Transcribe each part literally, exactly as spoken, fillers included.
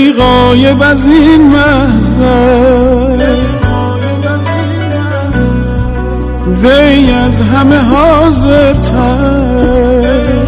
ای غایب از این محضر، وی از همه حاضرتر،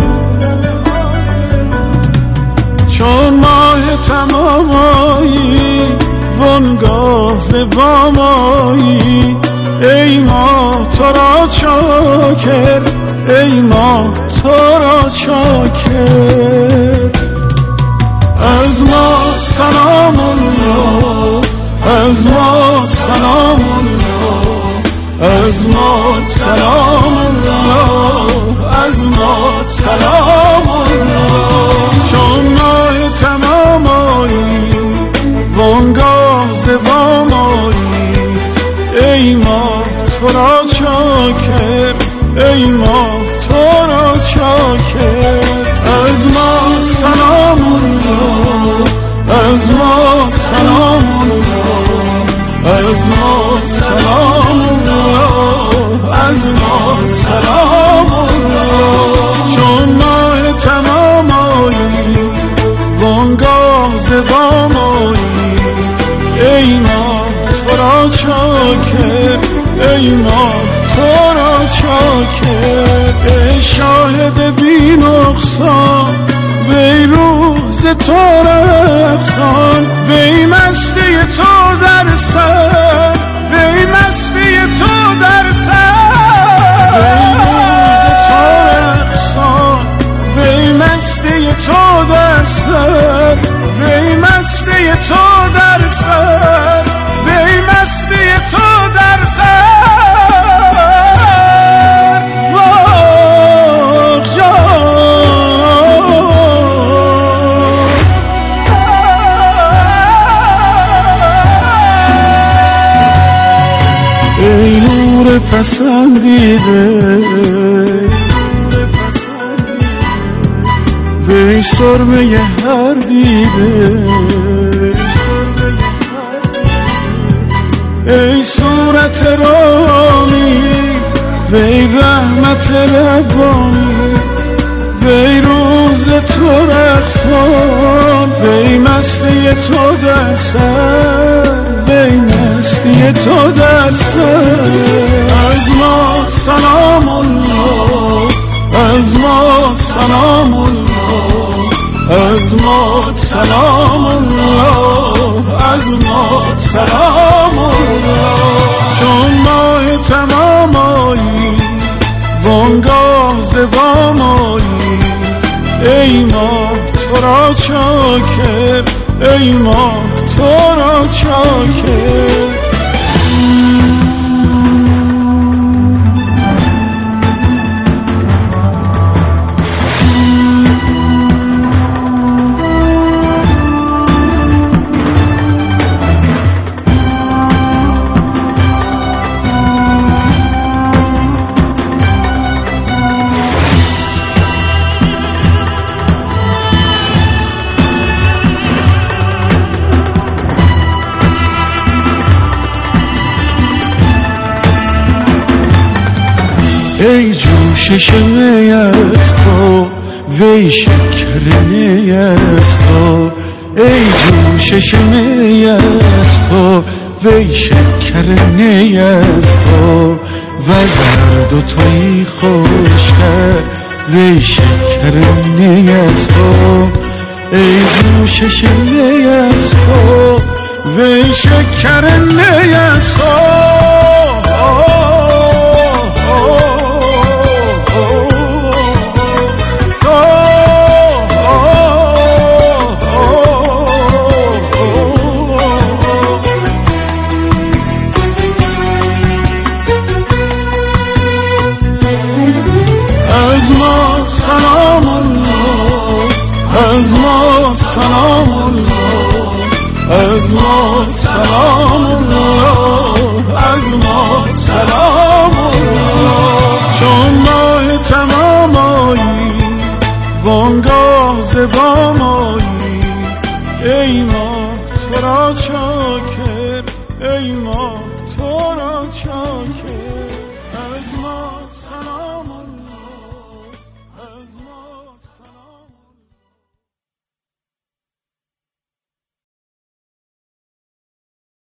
چون ماه تمامایی وانگاه زوامایی، ای ماه تو را چاکر، ای ماه تو را چاکر. از ما سلام الله، از ما سلام الله، از ما سلام الله، از ما سلام الله. چون ماه تمامایی وانگاه زوامایی، ای ماه تو را چاکر، ای ماه تو را چاکر. از ما سلام الله، از ما سلام الله، از ما سلام الله، از ما سلام الله. چون ماه تمامایی وانگاه زوامایی، ای ماه تو را چاکر، ای ماه تو را چاکر. ای شاهد بی نقصان، وی روز تو رقصان، وی مستی تو در سر، وی مستی تو در سر. وی روز تو رقصان، وی مستی تو در سر، وی مستی تو در سر، وی مستی تو در سر. ای نور پسندیده، وی سرمه هر دیده، ای صورت رانی، وی رحمت ربانی، وی روز تو رقصان، وی مستی تو در سر، وی مستی تو در سر. از ما سلام الله، از ما سلام الله، از ما سلام الله، از ما سلام الله. چون ماه تمامایی وانگاه زوامایی، ای ماه تو را چاکر، ای ماه تو را چاکر. ای جوشش می از تو، وی شکر می از تو، ای جوشش می از تو، وی شکر می از تو. و زرد و توی خوشتر، وی شکر می از تو، ای جوشش می از تو، وی شکر می از تو. از ما سلام الله، از ما سلام الله، از ما سلام الله، از ما سلام الله. چون ماه تمامایی وانگاه زبام